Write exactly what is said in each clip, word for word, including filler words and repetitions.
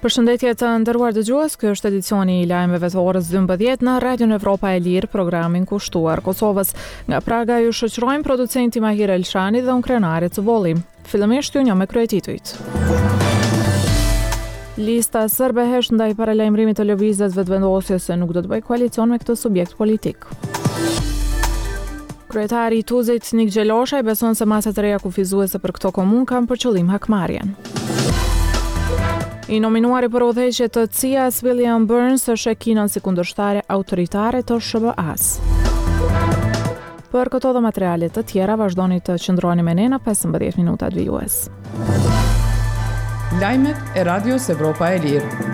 Përshëndetje të nderuar dëgjues, ky është edicioni i lajmeve të orës dymbëdhjetë në Radion Evropa e Lirë, programin kushtuar Kosovës. Nga Praga ju shoqërojmë producenti Mahir Elshani dhe unë Krenari Cuboli. Fillimisht ju një me kryetitujt. Lista serbe hesh ndaj paralajmërimit të lëvizjes vetëvendosjes se nuk do të bëj koalicion me këtë subjekt politik. Kryetari i Tuzit Nik Gjeloshaj beson se masat e reja kufizuese për këto komunë kanë për qëllim hakmarrjen. I nominuari për udhëheqje të C I A-s William Burns është e kinën si kundërshtare autoritare të S B A-s. Për këto dhe materialet të tjera vazhdoni të qëndroni me ne në pesëmbëdhjetë minutat vijues. Lajmet e Radios Evropa e Lirë.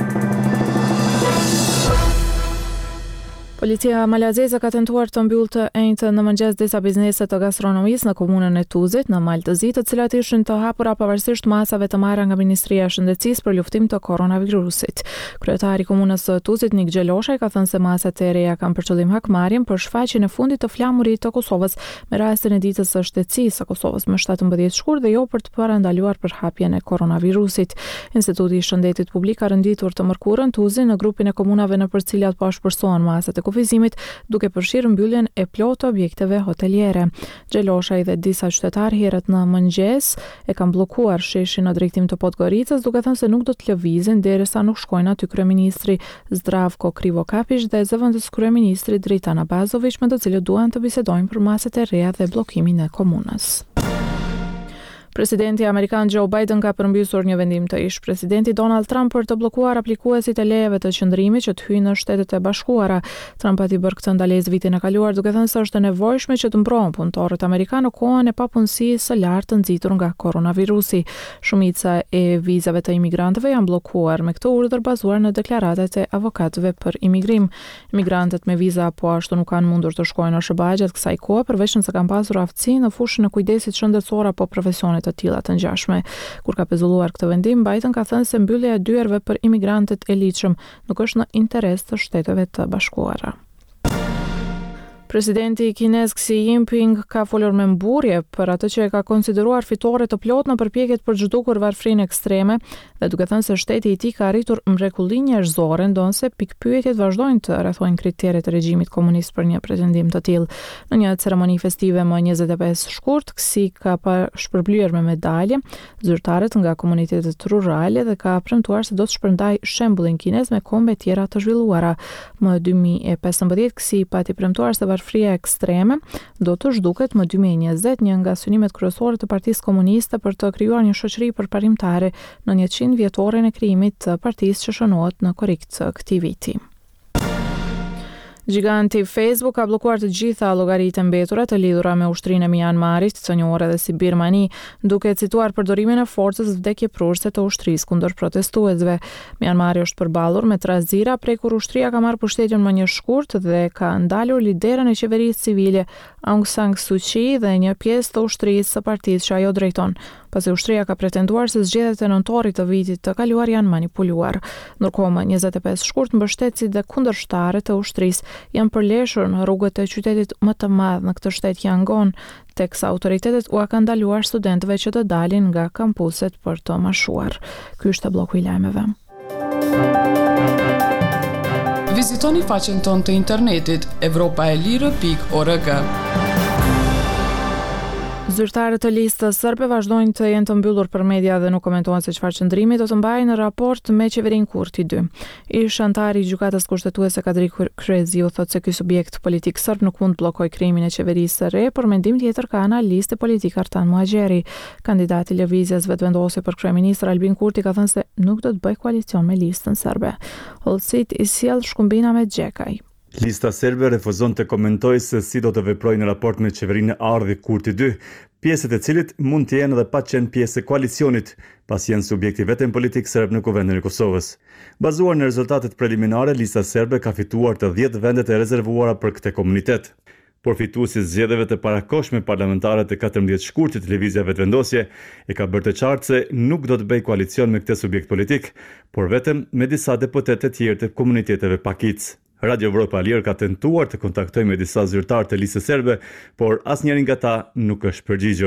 Policia malazeze ka tentuar të mbyllë të enjtë në mëngjes disa biznese të gastronomisë në komunën e Tuzit, në Mal të Zi, të cilat ishin të hapura pavarësisht masave të marra nga Ministria e Shëndetësisë për luftim të koronavirusit. Kryetari i komunës së Tuzit Nik Gjeloshaj ka thënë se masat e reja kanë për qëllim hakmarrjen për shfaqjen e fundit të flamurit të Kosovës me rastin e ditës së shtetësisë së Kosovës më shtatëmbëdhjetë shkurt dhe jo për të parandaluar për hapjen e koronavirusit. Instituti i Shëndetit Publik ka renditur të mërkurën Tuzi në grupin e komunave në për cilat po shpërsohen masat e kufizimit, duke përfshirë mbylljen e plotë objekteve hoteliere. Gjeloshaj dhe disa qytetarë herët në mëngjes e kanë bllokuar sheshin në drejtim të Podgoricës, duke thënë se nuk do të lëvizin derisa nuk shkojnë aty kryeministri Zdravko Krivokapish dhe zëvendës kryeministri Dritan Abazović, me të cilët duan të bisedojnë për masat e reja dhe bllokimin e komunës. Presidenti amerikan Joe Biden ka përmbysur një vendim të ish presidenti Donald Trump për të bllokuar aplikuesit e lejeve të qëndrimit që të hyjnë në Shtetet e Bashkuara. Trump pati bërë këtë ndalesë vitin e kaluar, duke thënë se është e nevojshme që të mbrohen punëtorët amerikanë në kohën e papunësisë së lartë nxitur nga koronavirusi. Shumica e vizave të imigrantëve janë bllokuar me këtë urdhër bazuar në deklaratat e avokatëve për imigrim. Imigrantët me viza po ashtu nuk kanë mundur të shkojnë në S B A gjatë kësaj kohe, përveç nëse kanë pasur aftësi në fushën e kujdesit shëndetësor apo profesionet të tilla të ngjashme. Kur ka pezulluar këtë vendim, Biden ka thënë se mbyllja e dyerve për imigrantët e ligjshëm nuk është në interes të Shteteve të Bashkuara. Presidenti kinez Xi Jinping ka folur me mburje për atë që e ka konsideruar fitore të plotë në përpjekjet për zhdukur varfrinë ekstreme dhe duke thënë se shteti i tij ka arritur mrekulli njerëzore, ndonse pikpyetjet vazhdojnë të rrethojnë kriteret e regjimit komunist për një pretendim të tillë. Në një ceremoni festive më njëzet e pesë shkurt, Xi ka shpërblyer me medalje zyrtarët nga komunitetet rurale dhe ka premtuar se do të shpërndajë shembullin kinez me kombe tjera të zhvilluara. Më dy mijë e pesëmbëdhjetë Xi pati premtuar se varfria ekstreme do të zhduket më dy mijë e njëzet, një nga synimet kryesore të Partisë Komuniste për të krijuar një shoqëri përparimtare në njëqind vjetorin e krijimit të partisë që shënohet në korrikt të këtij viti. Giganti Facebook ka bllokuar të gjitha llogaritë mbetura të lidhura me ushtrinë e Myanmarit, të njohur edhe si Birmani, duke cituar përdorimin e forcës vdekjeprurëse të ushtrisë kundër protestuesve. Myanmari është përballur me trazira prej kur ushtria ka marrë pushtetin më një shkurt dhe ka ndalur liderën e qeverisë civile Aung San Suu Kyi dhe një pjesë të ushtrisë së partisë që ajo drejton, pasi ushtria ka pretenduar se zgjedhjet e nëntorit të vitit të kaluar janë manipuluar. Ndërkohë, më njëzet e pesë shkurt mbështetësit dhe kundërshtarët e ushtrisë janë përleshur në rrugët e qytetit më të madh në këtë shtet Yangon, teksa autoritetet u kanë ndaluar studentëve që të dalin nga kampuset për të mashuar. Ky është bloku i lajmeve. Vizitoni faqen tonë të internetit evropa e lirë pikë org. Zyrtarët të listës serbe vazhdojnë të jenë të mbyllur për media dhe nuk komentojnë se çfarë qëndrimi do të mbajnë në raport me qeverinë Kurti dy. Ish antari i gjykatës kushtetuese Kadri Krezi u thotë se ky subjekt politik serb nuk mund të bllokojë krijimin e qeverisë së re, por mendim tjetër ka analisti politik Artan Muhaxheri. Kandidati i lëvizjes vetëvendosje për kryeministër Albin Kurti ka thënë se nuk do të bëjë koalicion me listën serbe. Hollësit i sjell shkumbina me Xhekaj. Lista serbe refuzon të komentojë se si do të veprojë në raport me qeverinë e ardhi Kurti dy, pjesët e cilit mund të jenë edhe pa qenë pjesë e koalicionit, pasi janë subjekti vetëm politik serb në Kuvendin e Kosovës. Bazuar në rezultatet preliminare, lista serbe ka fituar të dhjetë vendet e rezervuara për këtë komunitet. Por fituesi zgjedhjeve të parakohshme parlamentare të katërmbëdhjetë shkurtit lëvizja vetëvendosje e ka bërë të qartë se nuk do të bëjë koalicion me këtë subjekt politik, por vetëm me disa deputetë të tjerë të komuniteteve pakic. Radio Evropa e Lirë ka tentuar të kontaktojë me disa zyrtarë të listës serbe, por asnjëri nga ta nuk është përgjigjur.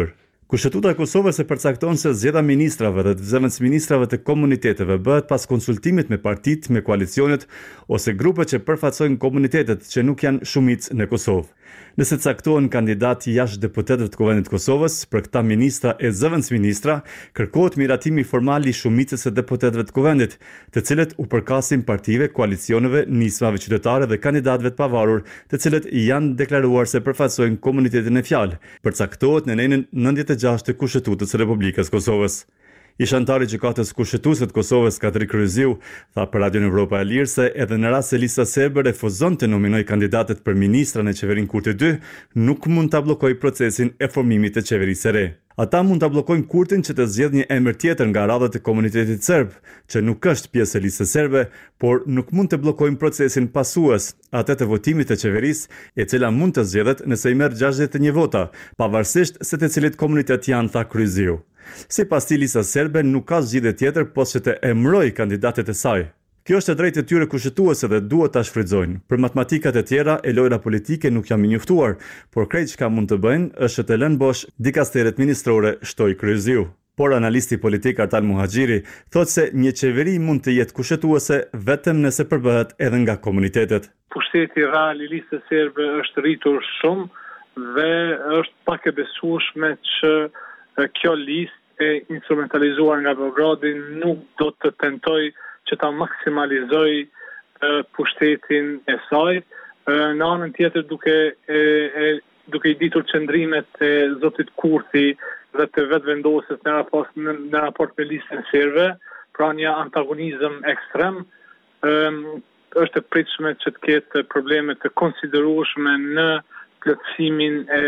Kushtetuta e Kosovës e përcakton se zgjedhja e ministrave dhe të zëvendësministrave të komuniteteve bëhet pas konsultimit me partitë, me koalicionet ose grupe që përfaqësojnë komunitetet që nuk janë shumicë në Kosovë. Nëse caktohen kandidatë jashtë deputetëve të Kuvendit të Kosovës, për këta ministra e zëvendësministra, kërkohet miratimi formal i shumicës së deputetëve të Kuvendit, të cilët u përkasin partive, koalicioneve, nismave qytetare dhe kandidatëve të pavarur, të cilët janë deklaruar se përfaqësojnë komunitetin e fjalë, përcaktohet në nenën nëntëdhjetë e gjashtë të Kushtetutës së Republikës Kosovës. Ish antari i gjykatës kushtetuese të Kosovës, Katri Kryziu, tha për Radion Evropa e Lirë se edhe në rast se lista serbe refuzon të nominojë kandidatët për ministra në qeverinë Kurti dy, nuk mund ta bllokojë procesin e formimit të qeverisë së re. Ata mund ta bllokojnë Kurtin që të zgjedhë një emër tjetër nga radhët e komunitetit serb, që nuk është pjesë e listës serbe, por nuk mund të bllokojnë procesin pasues, atë të votimit të qeverisë, e cila mund të zgjedhet nëse i merr gjashtëdhjetë e një vota, pavarësisht se të cilit komunitet janë, tha Kryziu. Sipas tij, lista serbe nuk ka zgjidhje tjetër posa që të emërojë kandidatët e saj. Kjo është e drejtë e tyre kushtetuese dhe duhet ta shfrytëzojnë. Për matematikat e tjera e lojra politike nuk jam i njoftuar, por krejt çka mund të bëjnë është të lënë bosh dikasteret ministrore, shtoi Kryziu. Por analisti politik Artan Muhaxhiri thotë se një qeveri mund të jetë kushtetuese vetëm nëse përbëhet edhe nga komunitetet. Pushteti real i listës serbe është rritur shumë dhe është pak e besueshme që kjo listë e instrumentalizuar nga Beogradi nuk do të tentoj që ta maksimalizoj uh, pushtetin e saj. Uh, në anën tjetër duke, e, e, duke i ditur qëndrimet e zotit Kurthi dhe të vetë vendosës në raport, në, në raport me listën serbe, pra një antagonizëm ekstrem, um, është e pritshme që të ketë probleme të konsiderueshme në plotësimin e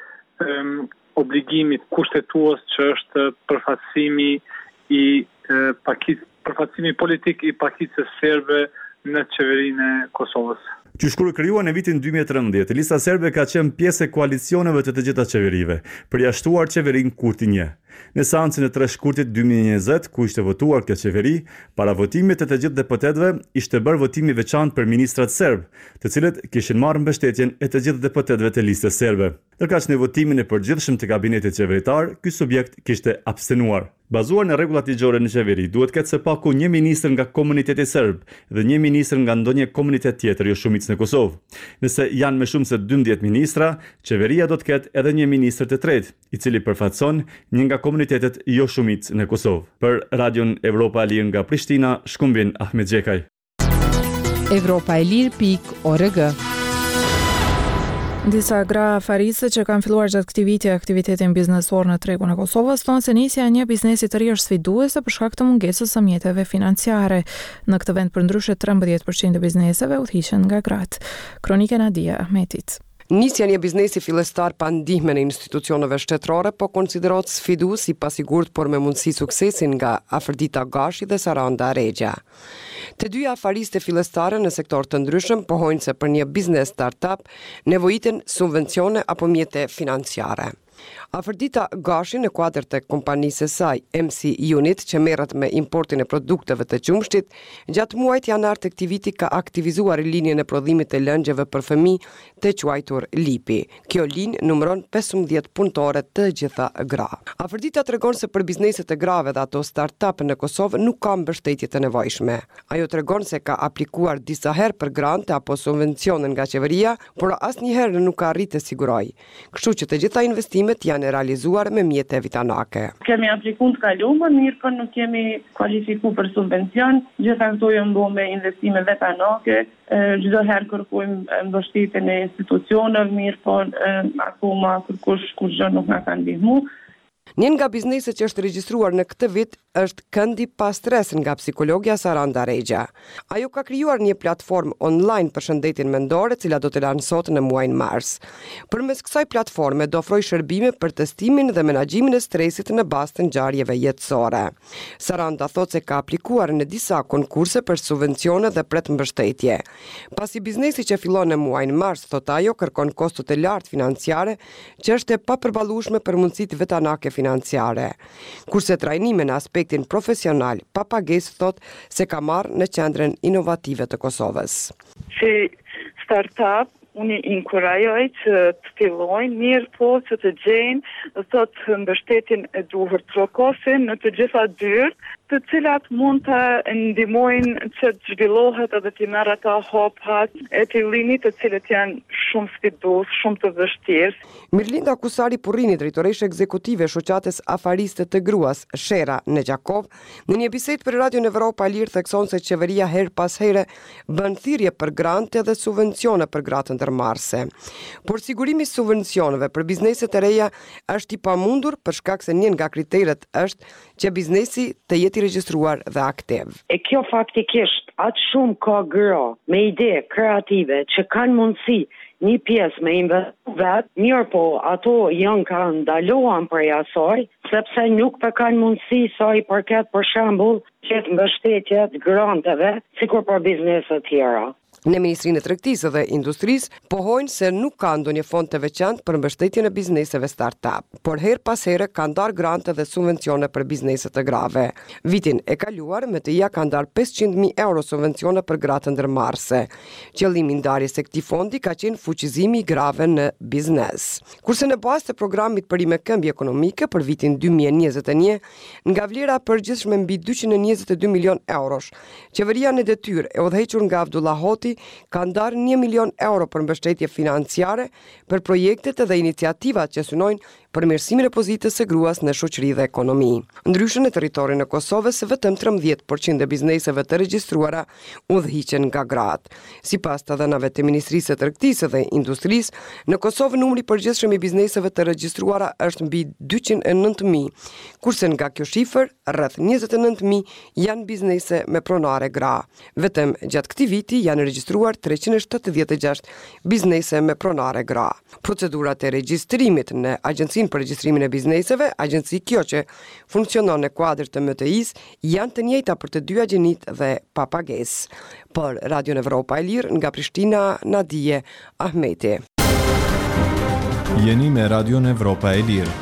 um, obligimit kushtetues që është përfaqësimi i e, pakit, përfaqësimi politik i pakicës serbe në qeverinë e Kosovës. Qysh kur u krijuar në vitin dy mijë e trembëdhjetë, lista serbe ka qenë pjesë e koalicioneve të të gjitha qeverive, përjashtuar qeverinë Kurti një. Në seancën e tre shkurtit dy mijë e njëzet, ku ishte votuar kjo qeveri, para votimit të të gjithë deputetëve, ishte bërë votimi veçantë për ministrat serb, të cilët kishin marrë mbështetjen e të gjithë deputetëve të listës serbe. Ndërkaq në votimin e përgjithshëm të kabinetit qeveritar, ky subjekt kishte abstenuar. Bazuar në rregullat ligjore në qeveri, duhet ketë së paku një ministër nga komuniteti serb dhe një ministër nga ndonjë komunitet tjetër jo shumicë në Kosovë. Nëse janë më shumë se dymbëdhjetë ministra, qeveria do të ketë edhe një ministër të tretë, i cili përfaqëson një nga komunitetet jo shumicë në Kosovë. Për Radion Evropa e Lirë nga Prishtina, shkumbin Ahmet Xhekaj. Evropa e Lirë pikë org. Disa gra farise që kanë filluar gjatë këtij viti aktivitetin biznesor në tregun e Kosovës thonë se nisja e një biznesi të ri është sfiduese për shkak të mungesës së mjeteve financiare. Në këtë vend përndryshe trembëdhjetë përqind e bizneseve udhëhiqen nga gratë. Kronika Nadia Ahmetit. Nisja një biznesi fillestar pa ndihme në institucioneve shtetërore po konsiderohet sfidues i pasigurt por me mundësi suksesin nga Afërdita Gashi dhe Saranda Regja. Të dyja afariste fillestare në sektor të ndryshëm pohojnë se për një biznes startup nevojiten subvencione apo mjete financiare. Afërdita Gashi në kuadër të kompanisë së saj M C Unit që merret me importin e produkteve të qumshtit, gjatë muajit janar të këtij viti ka aktivizuar linjën e prodhimit të lëngjeve për fëmijë të quajtur Lipi. Kjo linjë numëron pesëmbëdhjetë punëtore të gjitha gra. Afërdita tregon se për bizneset e grave dhe ato startup në Kosovë nuk ka mbështetje të nevojshme. Ajo tregon se ka aplikuar disa herë për grante apo subvencione nga qeveria, por asnjëherë nuk ka arritur të sigurojë. Kështu që të gjitha investimet janë realizuar me mjete vitanake. Kemi aplikuar të kaluar, mirë po nuk kemi kualifikuar për subvencion. Gjitha këto janë bërë me investime vetanake. Çdo herë kërkojmë mbështetjen e institucioneve, mirë po akoma kërkush kurrë nuk na kanë ndihmuar. Një nga bizneset që është regjistruar në këtë vit është Këndi pa stres nga psikologja Saranda Regja. Ajo ka krijuar një platformë online për shëndetin mendor, e cila do të lansohet në muajin mars. Përmes kësaj platforme do ofrojë shërbime për testimin dhe menaxhimin e stresit në bazë të ngjarjeve jetësore. Saranda thotë se ka aplikuar në disa konkurse për subvencione dhe pret mbështetje. Pasi biznesi që fillon në muajin mars, thotë ajo, kërkon kosto të lartë financiare, që është e papërballueshme për mundësitë vetanake financiare. Kurse trajnime në aspektin profesional, papagesë thot se ka marrë në qendrën inovative të Kosovës. Si startup unë i inkurajoj që të fillojnë mirë po që të gjejnë thot mbështetjen e duhur trokosin në të gjitha dyert, të cilat mund të ndihmojnë që të zhvillohet edhe të marrë ata hopat e të linit të cilët janë shumë sfidues, shumë të vështirë. Mirlinda Kusari Purrini, drejtoreshe ekzekutive e shoqatës afariste të gruas Shera Nexhakov, në një bisedë për Radio Evropa e Lirë thekson se qeveria her pas here bën thirrje për grante dhe subvencione për gratë ndërmarrëse. Por sigurimi i subvencioneve për bizneset e reja është i pamundur për shkak se një nga kriteret është që biznesi të jetë i regjistruar dhe aktiv. E kjo faktikisht atë shumë ka gra me ide kreative që kanë mundësi një pjesë me investu vetë, mirë po ato janë ka ndaluan për asaj, sepse nuk për kanë mundësi sa i përket për shembull qëtë mbështetjet granteve, sikur për bizneset tjera. Në Ministrinë e Tregtisë dhe Industrisë pohojnë se nuk ka ndonjë fond të veçantë për mbështetjen e bizneseve start-up, por her pas here kanë ndarë grante dhe subvencione për bizneset të grave. Vitin e kaluar, M T I-a ka ndarë pesëqind mijë euro subvencione për gratë ndërmarrëse. Qëllimi i ndarjes së këtij fondi ka qenë fuqizimi i grave në biznes. Kurse në bazë të programit për rimekëmbje ekonomike për vitin dy mijë e njëzet e një, nga vlera e përgjithshme mbi dyqind e njëzet e dy milion eurosh, qeveria në detyrë e udhëhequr nga Abdullah Hoti ka ndarë një milion euro për mbështetje financiare për projektet dhe iniciativat që synojnë përmirësimin e pozitës së gruas në shoqëri dhe ekonomi. Ndryshe në territorin e Kosovës, vetëm trembëdhjetë përqind e bizneseve të regjistruara udhëhiqen nga gratë. Sipas të dhënave të Ministrisë së Tregtisë dhe Industrisë, në Kosovë numri i përgjithshëm i bizneseve të regjistruara është mbi dyqind e nëntë mijë, kurse nga kjo shifër rreth njëzet e nëntë mijë janë biznese me pronare gra. Vetëm gjatë këtij viti janë regjistruar treqind e shtatëdhjetë e gjashtë biznese me pronare gra. Procedurat e regjistrimit në Agjencinë për regjistrimin e bizneseve, agjenci kjo që funksionon në kuadër të M T I-s, janë të njëjta për të dy agjenit dhe pa pagesë. Për Radio Evropa e Lirë nga Prishtina, Nadije Ahmeti. Jeni me Radio Evropa e Lirë.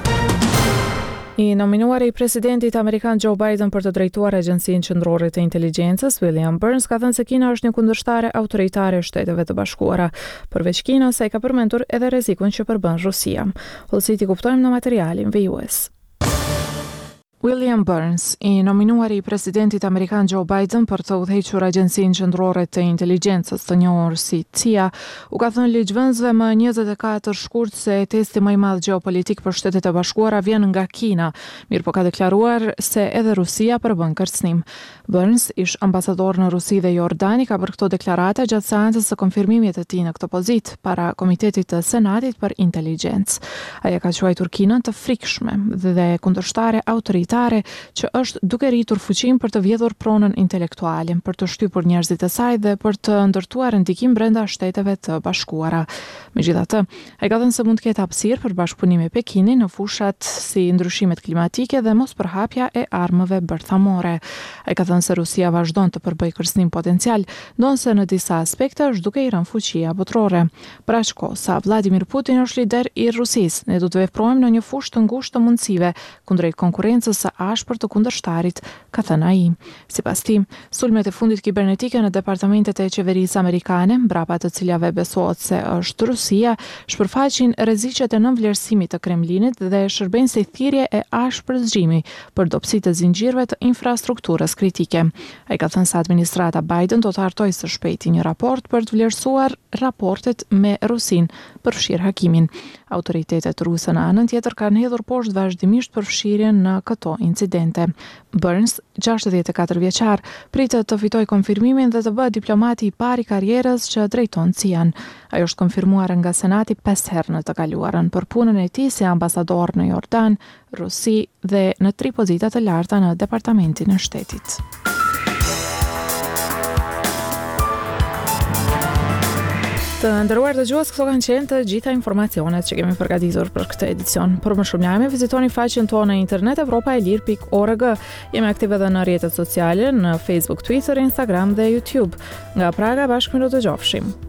I nominuari i presidentit amerikan Joe Biden për të drejtuar Agjencinë Qendrore të Inteligjencës, William Burns, ka thënë se Kina është një kundërshtare autoritare e Shteteve të Bashkuara. Përveç Kinës, ai ka përmendur edhe rrezikun që përbën Rusia. Hollësit i kuptojmë në materialin V U S. William Burns, i nominuari i presidentit amerikan Joe Biden për të udhëhequr Agjencinë Qendrore të Inteligjencës, të njohur si C I A, u ka thënë ligjvënësve më njëzet e katër shkurt se testi më i madh gjeopolitik për Shtetet e Bashkuara vjen nga Kina, mirë po ka deklaruar se edhe Rusia përbën kërcënim. Burns, ish ambasador në Rusi dhe Jordani, ka bërë këto deklarata gjatë seancës së konfirmimit të tij në këtë pozitë para Komitetit të Senatit për Inteligjencë. Ai ka quajtur Kinën të frikshme dhe kundërshtare autoritare që është duke rritur fuqinë për të vjedhur pronën intelektuale, për të shtypur njerëzit e saj dhe për të ndërtuar ndikim brenda Shteteve të Bashkuara. Megjithatë, ai ka thënë se mund të ketë hapësirë për bashkëpunim me Pekinin në fushat si ndryshimet klimatike dhe mospërhapja e armëve bërthamore. Ai ka thënë se Rusia vazhdon të përbëjë kërcënim potencial, ndonse në disa aspekte është duke i rënë fuqia botërore. Për aq kohë sa Vladimir Putin është lider i Rusisë, ne do të veprojmë në një fushë të ngushtë të mundësive kundrejt konkurrencës së ashpër të kundërshtarit, ka thënë ai. Sipas tij, sulmet e fundit kibernetike në departamentet e qeverisë amerikane, mbrapa të cilave besohet se është Rusia, shpërfaqin rreziqet e nënvlerësimit të Kremlinit dhe shërbejnë si thirrje e ashpër zgjimi për dobësitë e zinxhirëve të infrastrukturës kritike. Ai ka thënë se administrata Biden do të hartojë së shpejti një raport për të vlerësuar raportet me Rusinë, përfshir hakimin. Autoritetet ruse në anën tjetër kanë hedhur poshtë vazhdimisht përfshirjen në këto incidente. Burns, gjashtëdhjetë e katër vjeçar, pritet të fitojë konfirmimin dhe të bëhet diplomati i parë i karrierës që drejton C I A-n. Ai është konfirmuar nga Senati pesë herë në të kaluarën për punën e tij si ambasador në Jordan, Rusi dhe në tri pozita të larta në Departamentin e Shtetit. Të nderuar dëgjues, këto kanë qenë të gjitha informacionet që kemi përgatitur për këtë edicion. Për më shumë lajme, vizitoni faqen tonë në internet evropa e lirë pikë org. Jemi aktive edhe në rrjetet sociale, në Facebook, Twitter, Instagram dhe YouTube. Nga Praga, bashkë do të dëgjofshim.